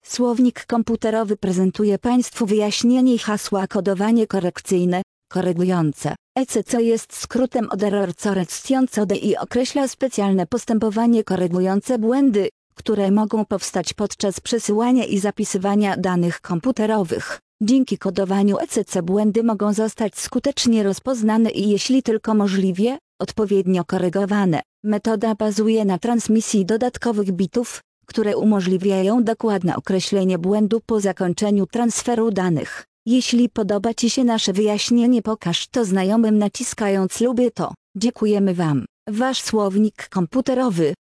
Słownik komputerowy prezentuje Państwu wyjaśnienie hasła kodowanie korekcyjne, korygujące. ECC jest skrótem od Error Correction Code i określa specjalne postępowanie korygujące błędy, które mogą powstać podczas przesyłania i zapisywania danych komputerowych. Dzięki kodowaniu ECC błędy mogą zostać skutecznie rozpoznane i jeśli tylko możliwie, odpowiednio korygowane. Metoda bazuje na transmisji dodatkowych bitów, które umożliwiają dokładne określenie błędu po zakończeniu transferu danych. Jeśli podoba Ci się nasze wyjaśnienie, pokaż to znajomym naciskając lubię to. Dziękujemy Wam. Wasz słownik komputerowy.